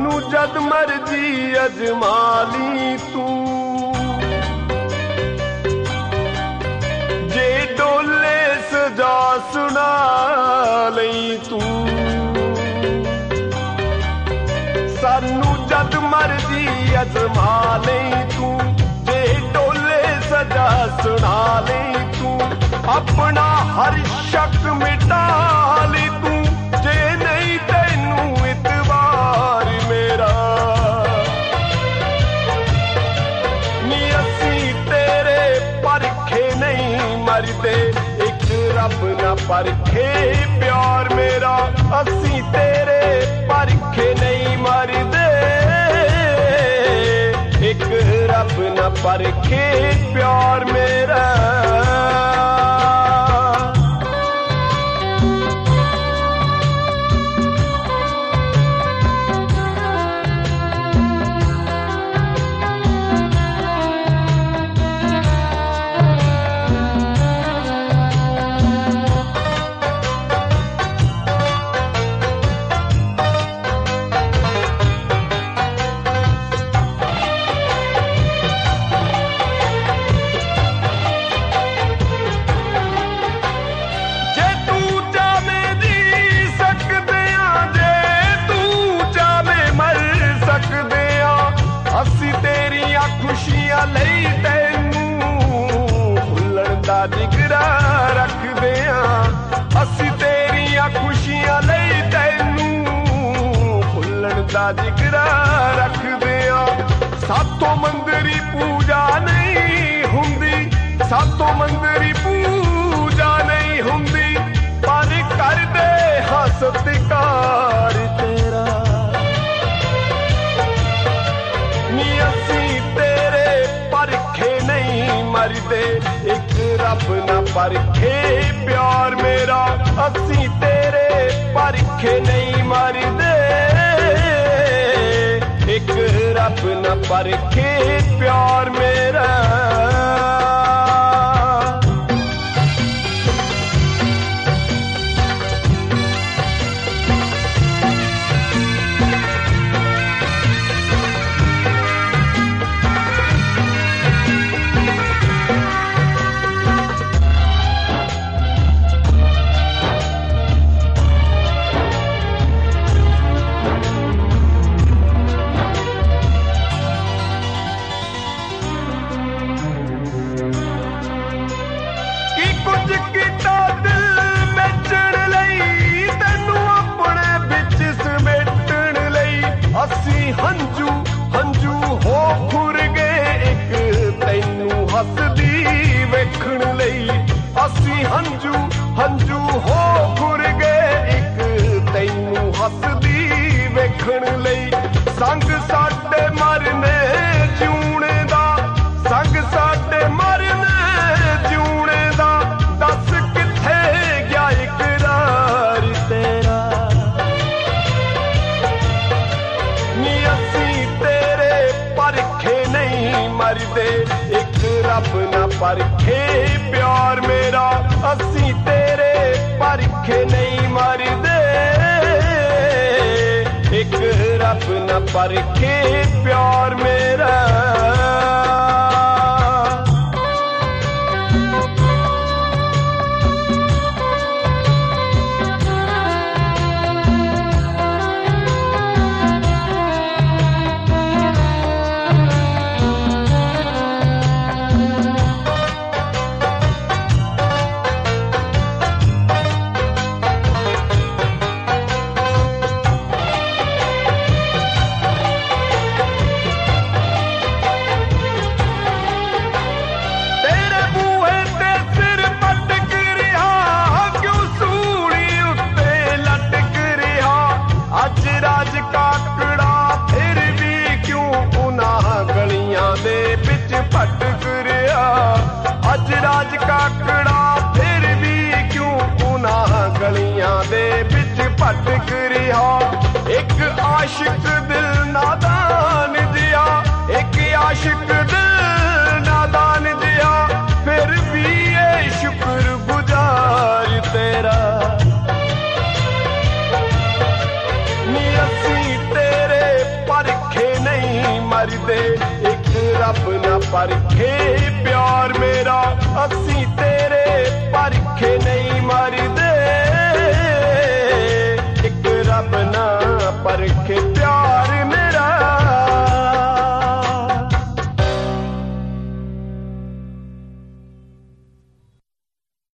सानू जद मर्जी अजमा ली तू, जे डोले सजा सुना लई तू। सानू जद मर्जी अजमा लई तू, जे डोले सजा सुना लई तू। अपना हर शक मिटा ली तू, जे नहीं तैनू इतबार मेरा। नी असी तेरे परखे नहीं मरदे, एक रब ना परखे प्यार मेरा। असी तेरे परखे नहीं मरदे, एक रब ना परखे प्यार मेरा। खुशियां लई तैनू भुल्लण दा जिगरा रखदे आ। असी तेरियां खुशियां लई तैनू भुल्लण दा जिगरा रखदे आ। सातों मंदिरी पूजा नहीं हुंदी, सातों मंदिरी पूजा नहीं हुंदी, पर कर दे हां सत्कार तेरा। नी असी तेरे परखे नहीं मरदे, एक रब ना परखे प्यार मेरा। असी तेरे परखे नहीं मरदे, एक रब ना परखे प्यार मेरा। हंजू हंजू हो खुर गए एक तैनू हसदी वेखण लई। असी हंजू हंजू हो खुर गए एक तैनू हसदी वेखण लई। संग साडे मरने जिउणे दा, संग साडे मरने जिउणे दा, दस किथे गया इकरार तेरा। नी असी तेरे परखे नहीं मरदे, एक रब ना परखे प्यार मेरा। असी तेरे परखे नहीं मरदे, एक रब ना परखे प्यार मेरा। भटक रहा अज राज काकड़ा, फिर भी क्यों उन्हां गलियां दे विच भटक रहा। एक आशिक दिल नादान जिया, एक आशिक दिल नादान जिया, फिर भी ये शुक्र गुजार तेरा। नी असी तेरे मरदे एक रब ना परखे प्यार मेरा असी तेरे परखे नहीं मरदे